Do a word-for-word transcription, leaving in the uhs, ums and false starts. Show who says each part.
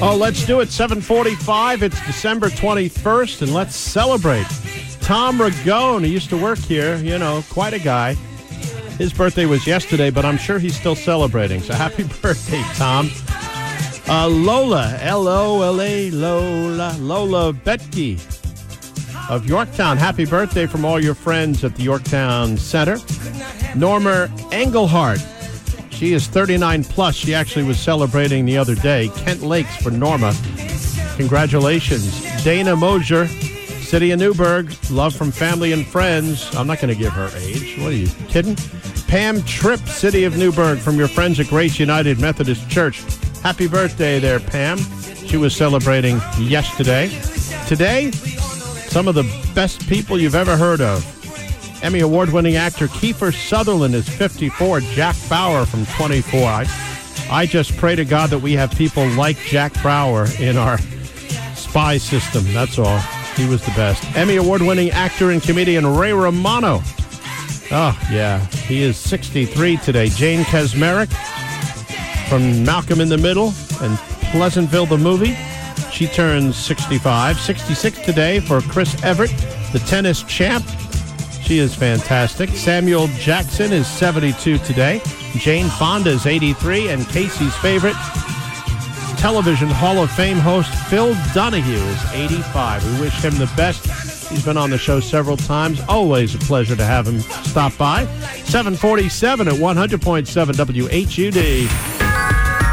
Speaker 1: Oh, let's do it. seven forty-five. It's December twenty-first, and let's celebrate. Tom Ragone, he used to work here, you know, quite a guy. His birthday was yesterday, but I'm sure he's still celebrating. So happy birthday, Tom. Uh, Lola, L O L A, Lola, Lola Betke of Yorktown. Happy birthday from all your friends at the Yorktown Center. Norma Engelhardt. She is thirty-nine plus. She actually was celebrating the other day. Kent Lakes for Norma. Congratulations. Dana Mosier, City of Newburgh. Love from family and friends. I'm not going to give her age. What are you kidding? Pam Tripp, City of Newburgh, from your friends at Grace United Methodist Church. Happy birthday there, Pam. She was celebrating yesterday. Today, some of the best people you've ever heard of. Emmy Award-winning actor Kiefer Sutherland is fifty-four. Jack Bauer from twenty-four. I, I just pray to God that we have people like Jack Bauer in our spy system. That's all. He was the best. Emmy Award-winning actor and comedian Ray Romano. Oh, yeah. He is sixty-three today. Jane Kaczmarek from Malcolm in the Middle and Pleasantville, the movie. She turns sixty-five. sixty-six today for Chris Evert, the tennis champ. She is fantastic. Samuel Jackson is seventy-two today. Jane Fonda is eighty-three. And Casey's favorite television Hall of Fame host Phil Donahue is eighty-five. We wish him the best. He's been on the show several times. Always a pleasure to have him stop by. seven forty-seven at one hundred point seven W H U D.